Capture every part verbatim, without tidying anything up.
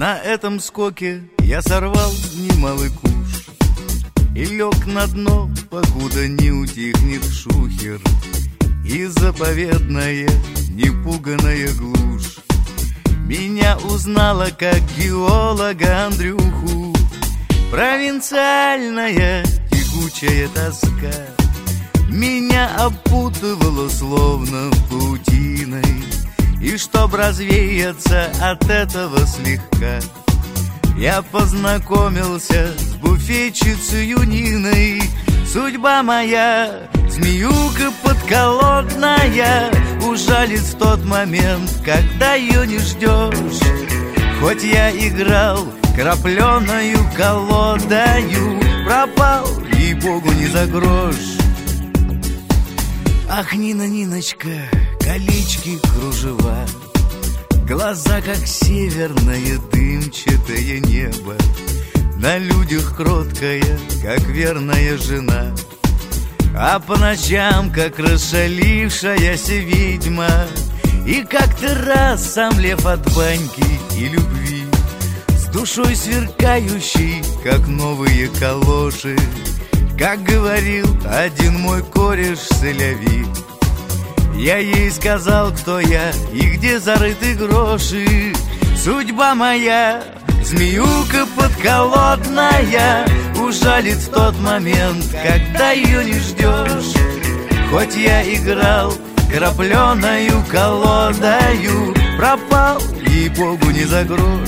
На этом скоке я сорвал немалый куш и лег на дно, покуда не утихнет шухер и заповедная непуганая глушь. Меня узнала как геолога Андрюху провинциальная тягучая тоска. Меня опутывало словно паутиной, и чтоб развеяться от этого слегка, я познакомился с буфетчицей Ниной. Судьба моя, змеюка подколодная, ужалит в тот момент, когда ее не ждешь. Хоть я играл крапленою колодою, пропал, ей-богу, не за грош. Ах, Нина, Ниночка, колечки, кружева, глаза, как северное дымчатое небо, на людях кроткая, как верная жена, а по ночам, как расшалившаяся ведьма. И как-то раз сам лев от баньки и любви, с душой сверкающей, как новые калоши, как говорил один мой кореш Селяви. Я ей сказал, кто я и где зарыты гроши. Судьба моя, змеюка подколодная, ужалит в тот момент, когда ее не ждешь. Хоть я играл крапленою колодою, пропал, ей-богу, не за грош.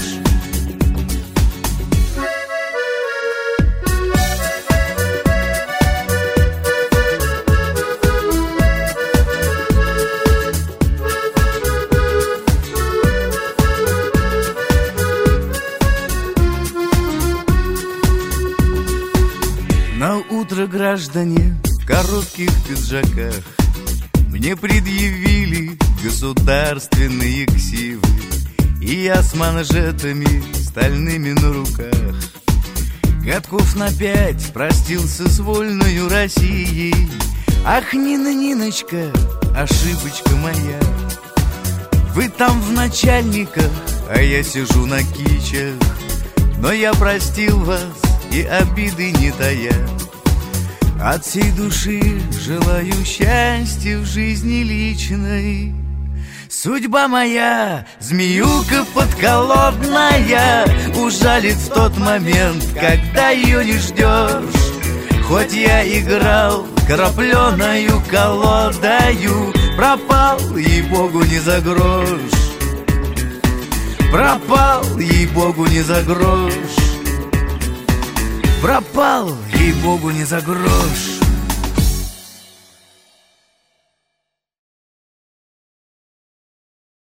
На утро граждане в коротких пиджаках мне предъявили государственные ксивы, и я с манжетами стальными на руках годков на пять простился с вольною Россией. Ах, Нина, Ниночка, ошибочка моя, вы там в начальниках, а я сижу на кичах. Но я простил вас и обиды не тая, от всей души желаю счастья в жизни личной. Судьба моя, змеюка подколодная, ужалит в тот момент, когда ее не ждешь. Хоть я играл крапленою колодою, пропал, ей-богу, не за грош. Пропал, ей-богу, не за грош. Пропал, ей-богу, не за грош.